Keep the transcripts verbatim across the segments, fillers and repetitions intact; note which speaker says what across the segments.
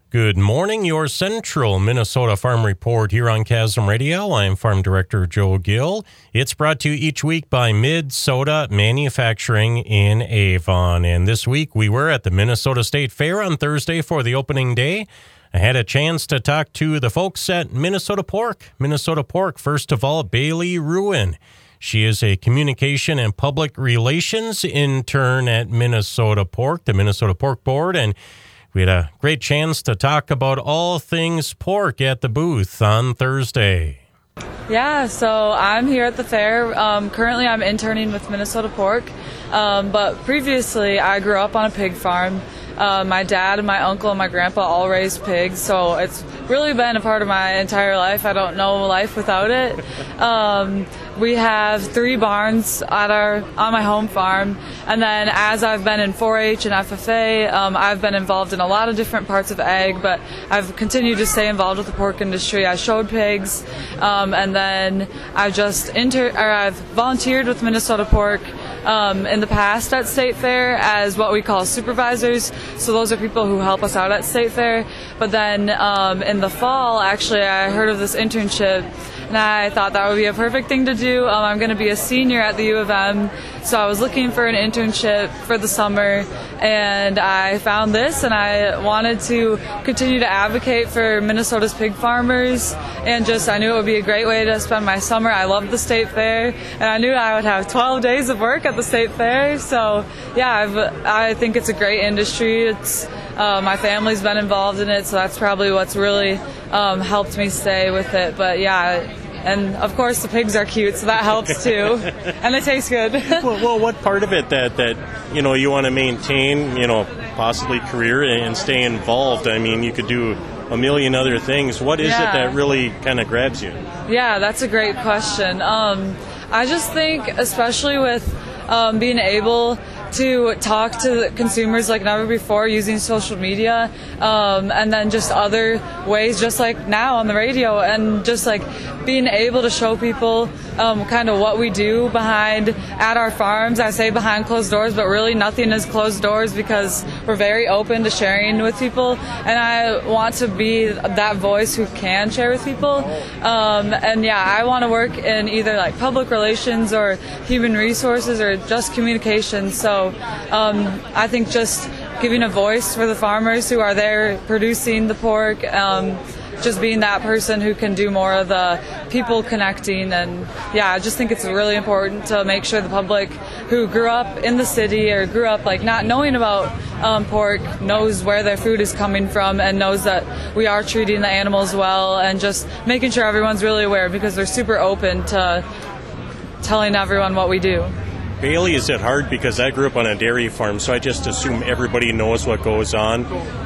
Speaker 1: Good morning, your Central Minnesota Farm Report here on Chasm Radio. I'm Farm Director Joe Gill. It's brought to you each week by Mid-Soda Manufacturing in Avon. And this week we were at the Minnesota State Fair on Thursday for the opening day. I had a chance to talk to the folks at Minnesota Pork. Minnesota Pork, first of all, Bailey Ruin. She is a communication and public relations intern at Minnesota Pork, the Minnesota Pork Board, and we had a great chance to talk about all things pork at the booth on Thursday.
Speaker 2: Yeah, so I'm here at the fair. Um, currently, I'm interning with Minnesota Pork, um, but previously I grew up on a pig farm. Uh, my dad and my uncle and my grandpa all raised pigs, so it's really been a part of my entire life. I don't know life without it. Um, we have three barns at our on my home farm, and then as I've been in four H and F F A, um, I've been involved in a lot of different parts of ag, but I've continued to stay involved with the pork industry. I showed pigs, um, and then I've just inter- or I've volunteered with Minnesota Pork um, in the past at State Fair as what we call supervisors. So those are people who help us out at State Fair. But then um, in the fall, actually, I heard of this internship, and I thought that would be a perfect thing to do. Um, I'm going to be a senior at the U of M, so I was looking for an internship for the summer, and I found this, and I wanted to continue to advocate for Minnesota's pig farmers, and just I knew it would be a great way to spend my summer. I love the State Fair, and I knew I would have twelve days of work at the State Fair, so yeah, I've, I think it's a great industry. It's uh, my family's been involved in it, so that's probably what's really um, helped me stay with it. But yeah, and of course the pigs are cute, so that helps too, and they taste good.
Speaker 1: well, well, what part of it that that you know you want to maintain, you know, possibly career and stay involved? I mean, you could do a million other things. What is
Speaker 2: yeah.
Speaker 1: it that really kind of grabs you?
Speaker 2: Yeah, that's a great question. Um, I just think, especially with um, being able to talk to consumers like never before using social media, um, and then just other ways, just like now on the radio, and just like being able to show people um, kind of what we do behind at our farms. I say behind closed doors, but really nothing is closed doors because we're very open to sharing with people, and I want to be that voice who can share with people. Um, and yeah, I want to work in either like public relations or human resources or just communications. So um, I think just giving a voice for the farmers who are there producing the pork, um, just being that person who can do more of the people connecting. And yeah, I just think it's really important to make sure the public who grew up in the city or grew up like not knowing about um, pork knows where their food is coming from and knows that we are treating the animals well, and just making sure everyone's really aware because they're super open to telling everyone what we do.
Speaker 1: Bailey, is it hard? Because I grew up on a dairy farm, so I just assume everybody knows what goes on.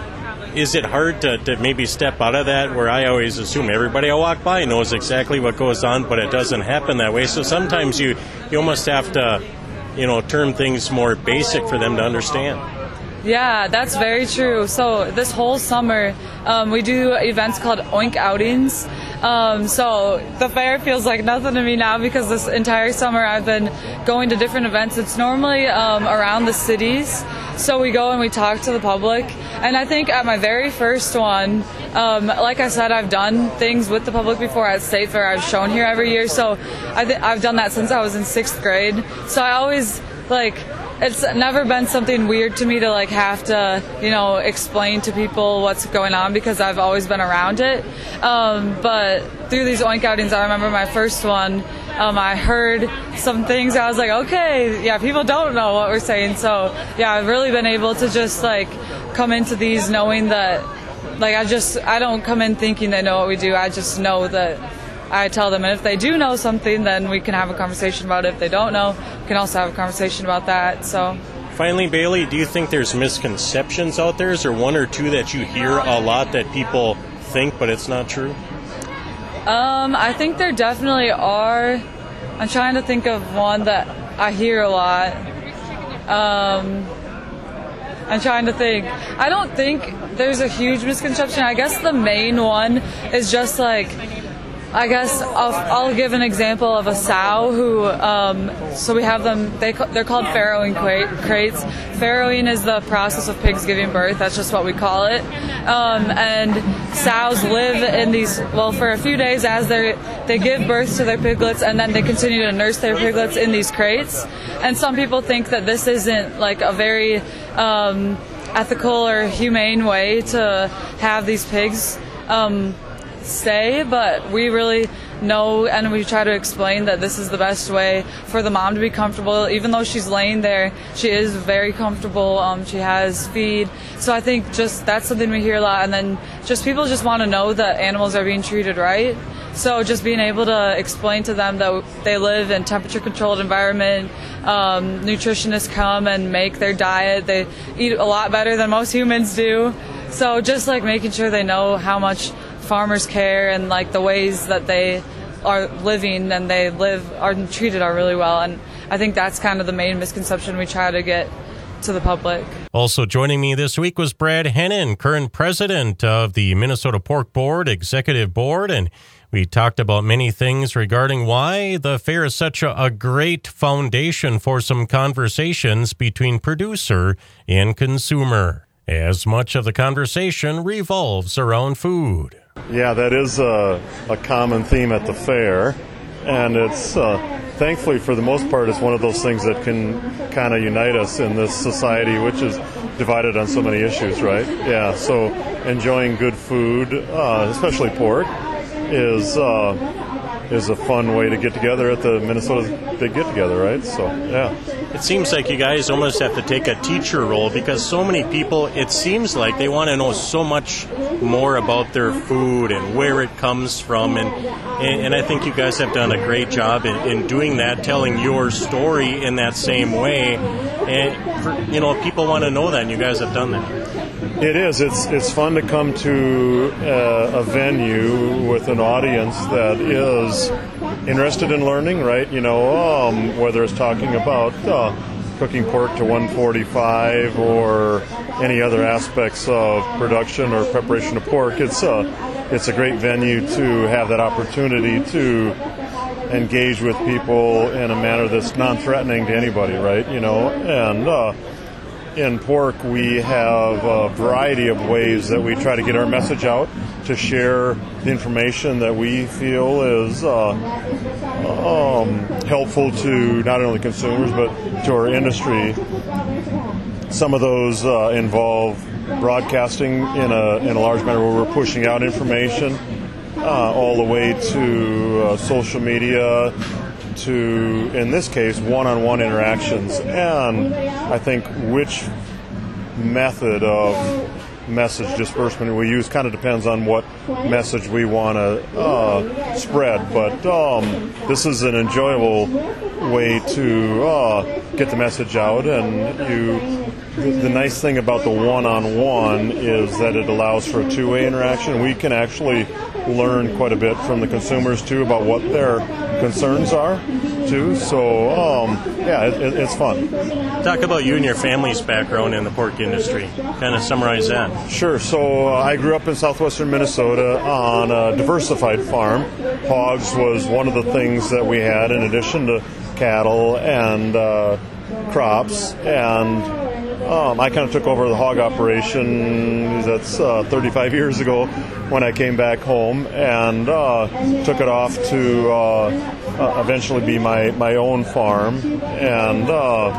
Speaker 1: Is it hard to, to maybe step out of that, where I always assume everybody I walk by knows exactly what goes on, but it doesn't happen that way? So sometimes you, you almost have to, you know, term things more basic for them to understand.
Speaker 2: Yeah, that's very true. So this whole summer, um, we do events called Oink Outings. Um, so the fair feels like nothing to me now because this entire summer I've been going to different events. It's normally um, around the cities. So we go and we talk to the public. And I think at my very first one, um, like I said, I've done things with the public before at State Fair. I've shown here every year. So I th- I've done that since I was in sixth grade. So I always, like, it's never been something weird to me to like have to, you know, explain to people what's going on because I've always been around it. Um, but through these Oink Outings, I remember my first one, um, I heard some things. I was like, okay, yeah, people don't know what we're saying. So yeah, I've really been able to just like come into these knowing that, like, I just, I don't come in thinking they know what we do. I just know that I tell them, and if they do know something, then we can have a conversation about it. If they don't know, we can also have a conversation about that. So,
Speaker 1: finally, Bailey, do you think there's misconceptions out there? Is there one or two that you hear a lot that people think, but it's not true?
Speaker 2: Um, I think there definitely are. I'm trying to think of one that I hear a lot. Um, I'm trying to think. I don't think there's a huge misconception. I guess the main one is just like I guess I'll, I'll give an example of a sow who, um, so we have them, they, they're called farrowing crates. Farrowing is the process of pigs giving birth. That's just what we call it. Um, and sows live in these, well, for a few days as they they give birth to their piglets, and then they continue to nurse their piglets in these crates. And some people think that this isn't like a very um, ethical or humane way to have these pigs um, stay, but we really know, and we try to explain that this is the best way for the mom to be comfortable. Even though she's laying there, she is very comfortable. Um, she has feed. So I think just that's something we hear a lot. And then just people just want to know that animals are being treated right. So just being able to explain to them that they live in temperature-controlled environment, um, nutritionists come and make their diet. They eat a lot better than most humans do. So just like making sure they know how much farmers care and like the ways that they are living and they live are treated are really well. And I think that's kind of the main misconception we try to get to the public.
Speaker 1: Also joining me this week was Brad Hennon, current president of the Minnesota Pork Board Executive Board, and we talked about many things regarding why the fair is such a, a great foundation for some conversations between producer and consumer, as much of the conversation revolves around food.
Speaker 3: Yeah, that is a, a common theme at the fair, and it's uh, thankfully for the most part it's one of those things that can kind of unite us in this society which is divided on so many issues, right? Yeah, so enjoying good food, uh, especially pork, is uh, is a fun way to get together at the Minnesota Big Get Together, right? So, yeah.
Speaker 1: It seems like you guys almost have to take a teacher role because so many people, it seems like they want to know so much more about their food and where it comes from. And and, and I think you guys have done a great job in, in doing that, telling your story in that same way. And, for, you know, people want to know that, and you guys have done that.
Speaker 3: It is. It's it's fun to come to uh, a venue with an audience that is interested in learning, right? You know, um, whether it's talking about uh, cooking pork to one forty-five or any other aspects of production or preparation of pork, it's a it's a great venue to have that opportunity to engage with people in a manner that's non-threatening to anybody, right? You know, and uh, in pork, we have a variety of ways that we try to get our message out, to share the information that we feel is uh, um, helpful to not only consumers but to our industry. Some of those uh, involve broadcasting in a in a large manner where we're pushing out information uh, all the way to uh, social media, to, in this case, one-on-one interactions. And I think which method of message disbursement we use kind of depends on what message we want to uh, spread. But um, this is an enjoyable way to uh, get the message out. And you, the nice thing about the one-on-one is that it allows for a two-way interaction. We can actually learn quite a bit from the consumers, too, about what their concerns are, too. So, um, yeah, it, it, it's fun.
Speaker 1: Talk about you and your family's background in the pork industry. Kind of summarize that.
Speaker 3: Sure. So uh, I grew up in southwestern Minnesota on a diversified farm. Hogs was one of the things that we had in addition to cattle and uh, crops. And Um, I kind of took over the hog operation, that's uh, thirty-five years ago, when I came back home, and uh, took it off to uh, uh, eventually be my, my own farm. And uh,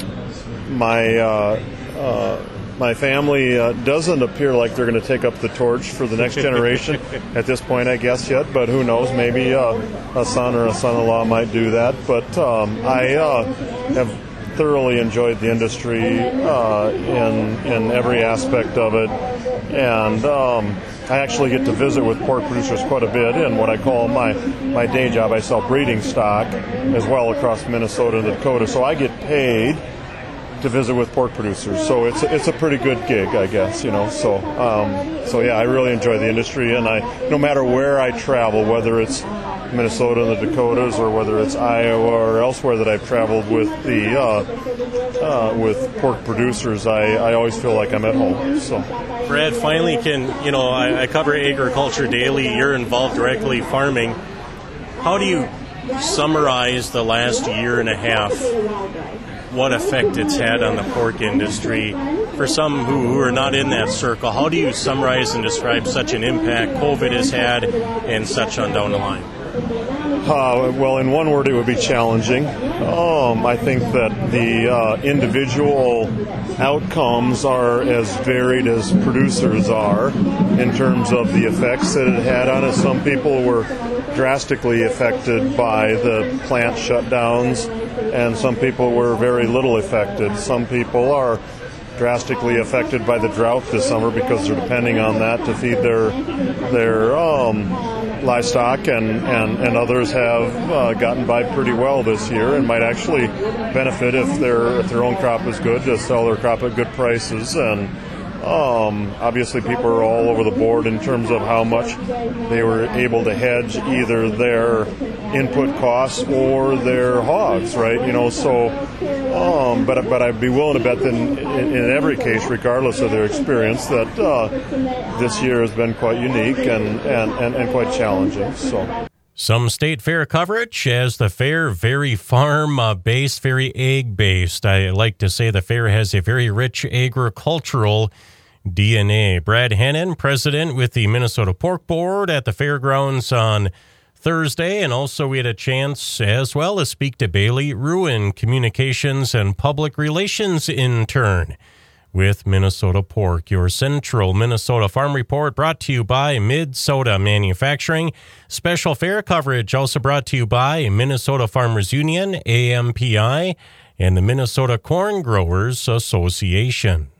Speaker 3: my uh, uh, my family uh, doesn't appear like they're going to take up the torch for the next generation at this point, I guess, yet. But who knows? Maybe uh, a son or a son-in-law might do that. But um, I uh, have thoroughly enjoyed the industry uh, in in every aspect of it, and um, I actually get to visit with pork producers quite a bit in what I call my, my day job. I sell breeding stock as well across Minnesota and Dakota, so I get paid to visit with pork producers. So it's it's a pretty good gig, I guess, you know. So um, so yeah, I really enjoy the industry, and I no matter where I travel, whether it's Minnesota and the Dakotas, or whether it's Iowa or elsewhere that I've traveled with the uh, uh, with pork producers, I, I always feel like I'm at home. So
Speaker 1: Brad, finally can, you know, I, I cover agriculture daily. You're involved directly farming. How do you summarize the last year and a half, what effect it's had on the pork industry? For some who, who are not in that circle, how do you summarize and describe such an impact COVID has had and such on down the line?
Speaker 3: Uh, well, in one word, it would be challenging. Um, I think that the uh, individual outcomes are as varied as producers are in terms of the effects that it had on us. Some people were drastically affected by the plant shutdowns, and some people were very little affected. Some people are drastically affected by the drought this summer because they're depending on that to feed their their um, livestock, and, and, and others have uh, gotten by pretty well this year and might actually benefit if their if their own crop is good to sell their crop at good prices. And um, obviously people are all over the board in terms of how much they were able to hedge either their input costs or their hogs, right? You know, so um, but but I'd be willing to bet that in, in every case, regardless of their experience, that uh, this year has been quite unique and, and, and, and quite challenging. So.
Speaker 1: Some state fair coverage as the fair very farm-based, very egg-based. I like to say the fair has a very rich agricultural D N A. Brad Hannon, president with the Minnesota Pork Board at the fairgrounds on Thursday, and also we had a chance as well to speak to Bailey Ruin, communications and public relations intern with Minnesota Pork. Your Central Minnesota Farm Report brought to you by Mid-Soda Manufacturing. Special fair coverage also brought to you by Minnesota Farmers Union, A M P I, and the Minnesota Corn Growers Association.